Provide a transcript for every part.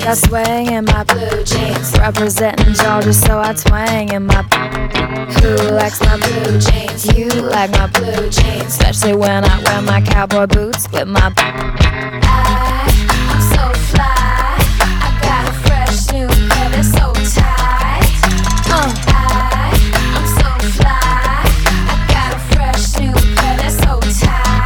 I swing in my blue jeans, representing Georgia, so I twang in my. Who likes my blue jeans? You like my blue jeans, especially when I wear my cowboy boots with my. I'm so fly. I got a fresh new pair that's so tight. I'm so fly. I got a fresh new pair that's so tight.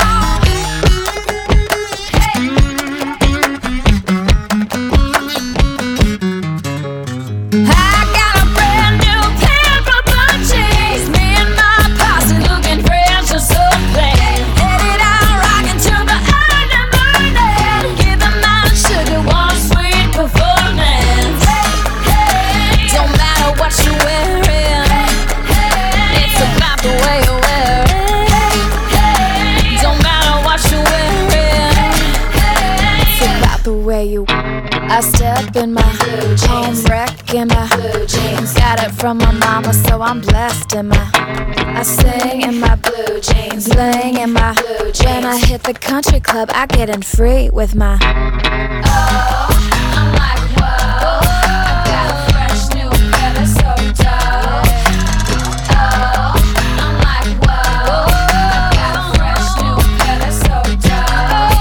I got a brand new pair of blue jeans. Me and my posse looking fresh and so plain. Headed out rockin' till the early morning. Giving my sugar one sweet performance. Don't matter what you're wearing, it's about the way you wear it. Don't matter what you're wearing, it's about the way you. I step in my blue jeans, home wreck in my blue jeans. Got it from my mama, so I'm blessed in my. I sing in my blue jeans, bling in my blue jeans. When I hit the country club, I get in free with my. Oh, I'm like whoa, I got a fresh new pair that's so dope. Oh, I'm like whoa, I got a fresh new pair that's so dope.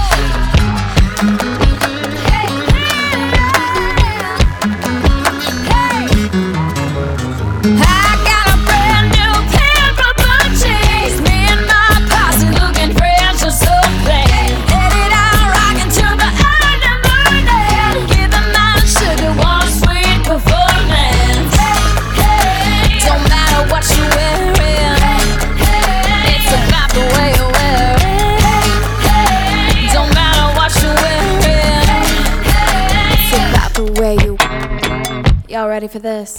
I got a brand new pair of blue jeans. Me and my posse looking fresh and so plain. Headed out rockin' till the early morning. Giving my sugar one sweet performance. Don't matter what you're wearing, it's about the way you wear it. Don't matter what you're wearing, it's about the way you. Y'all ready for this?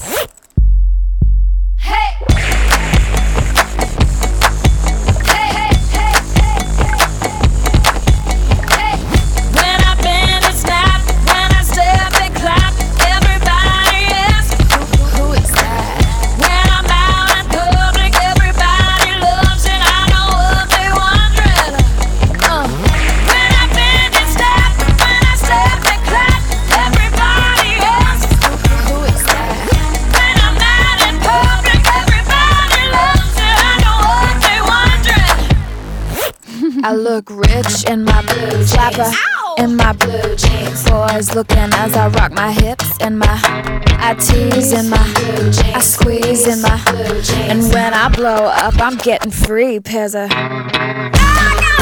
When I bend and snap, when I step and clap, everybody asks, who is that? When I'm out in public, everybody loves it. I know what they're wondering. When I bend and snap, when I step and clap, everybody asks, who is that? When I'm out in public, everybody loves it. I know what they're wondering. I look rich in my blue jeans, in my blue jeans. Boys looking as I rock my hips and my. I tease in my blue jeans, I squeeze in my blue jeans. And when I blow up, I'm getting free pairs of. I got